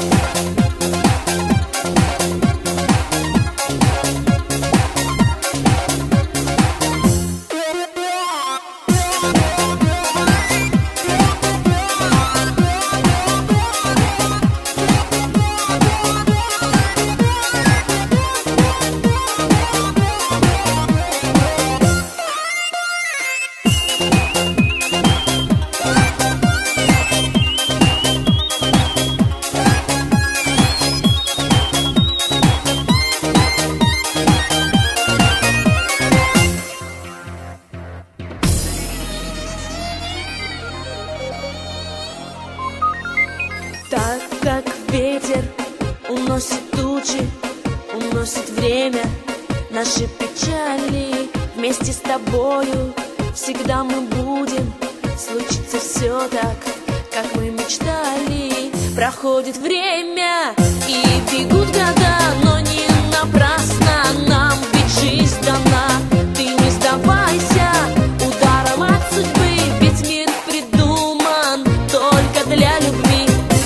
Так как ветер уносит тучи, уносит время наши печали, вместе с тобою всегда мы будем. Случится все так, как мы мечтали. Проходит время и бегут года, но не напрасно нам ведь жизнь дана. Ты не сдавайся ударом от судьбы, ведь мир придуман только для любви.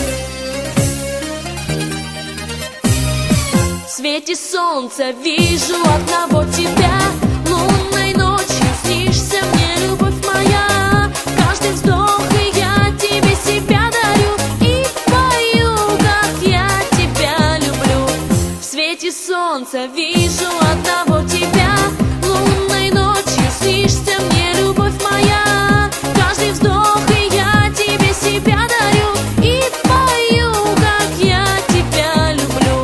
В свете солнца вижу одного тебя, лунной ночью снишься мне, любовь моя. Каждый вздох и я тебе себя дарю, и пою, как я тебя люблю. В свете солнца вижу одного тебя, лунной ночью снишься мне, любовь моя. Каждый вздох и я тебе себя дарю, и пою, как я тебя люблю.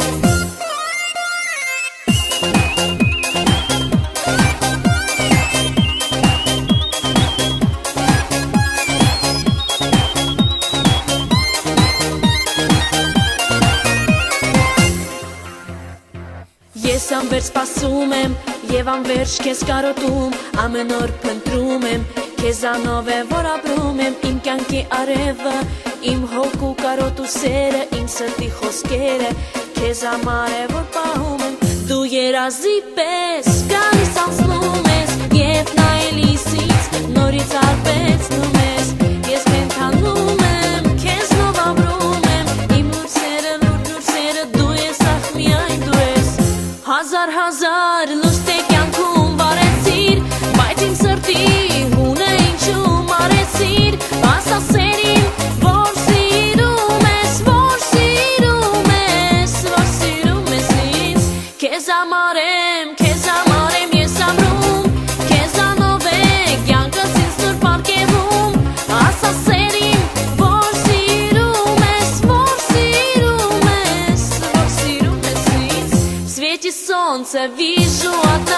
Ես անվերջ սպասում եմ և անվերջ քեզ կարոտում, ամեն օր փնտրում եմ քեզանով է որ ապրում եմ, իմ կյանքի արևը, իմ հոգու կարոտու սերը, իմ սրտի խոսքերը քեզ համար է որ պահում եմ։ Դու երազի պես գալիս անցնում ես և նայելիս ինձ նորից արվեցնում ես, ես կենդանում եմ քեզնով ապրում եմ, իմ լույսերը լույսերը դու ես, ախ միայն դու ես։ Հազար լուստ է կյանքում վարեցիր, բայց իմ սրտի հունը ինչու մարեցիր, ասասերին, որ սիրում ես, որ սիրում ես, որ սիրում ես ինձ, քեզ համար եմ ես ամրում, քեզանով է կյանքս ինձ նոր պարգևում, ասասերին, որ սիրում ես, որ սիրում ես, որ սիրում ես ինձ, в свете солнца вижу